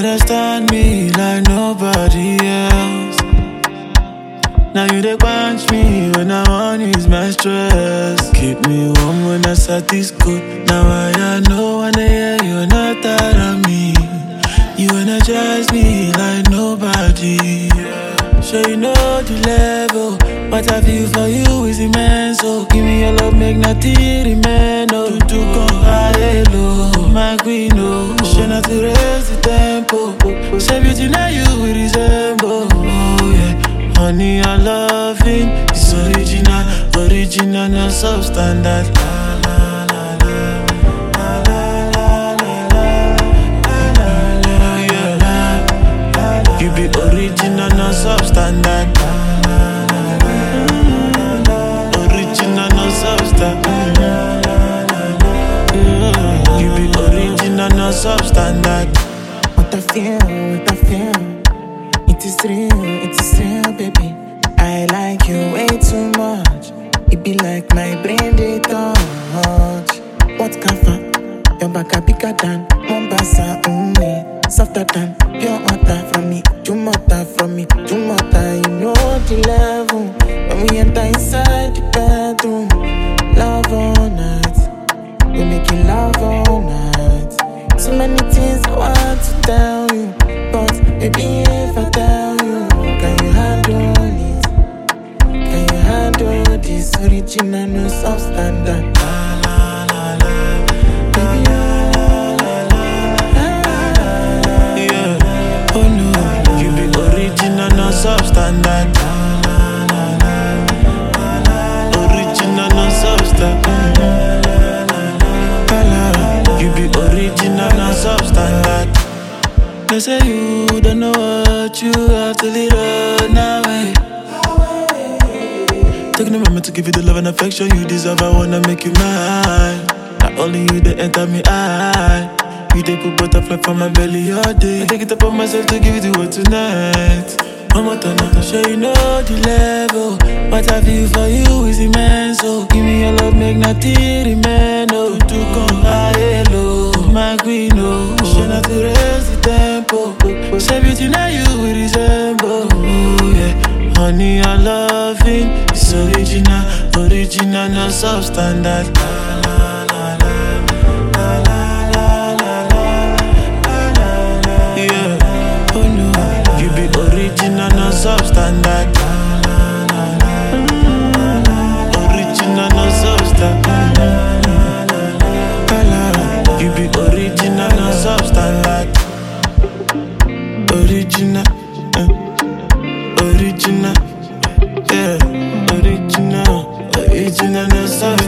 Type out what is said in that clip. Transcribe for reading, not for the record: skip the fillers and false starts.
understand me like nobody else. Now you dey quench me when I want ease my stress. Keep me warm when I start this cold. Now I know when I hear you're not tired of me. You energize me like nobody. Sure you know the level. What I feel for you is immense. So give me your love, make nothing remain. Oh, to come high low, my queen. Oh, sure not to raise the tempo. Say beauty now you will resemble. Oh yeah, honey your loving is original, not substandard. You be original, not substandard. Original, not substandard. You be original, not substandard. What I feel, it is real, baby. I like you way too much. It be like my brain they touch. What kafa? Your back a bigger than Mombasa, softer than pure water from me. Too much, you know the level. When we enter inside the bedroom, love all night. We making love all night. So many things I want to tell you, but baby if I tell you, can you handle it? Can you handle this original, no substandard? Substandard. Original, no substandard. You be original, no substandard. They say you don't know what you have till it run away. Taking a moment to give you the love and affection you deserve. I wanna make you mine. Not only you, they enter me eye. You they put butterfly from my belly all day. I take it upon myself to give you the word tonight. I'm not to show you know the level. What I feel for you is immense. So give me your love, make nothing remain. Oh, to come high low, my queen. Oh, show not to raise the tempo. Say beauty now you will resemble. Oh yeah, honey your loving is original, no substandard. Original, no substandard. Original, no substandard. You be original, no substandard. Original, original, yeah, original, no substandard.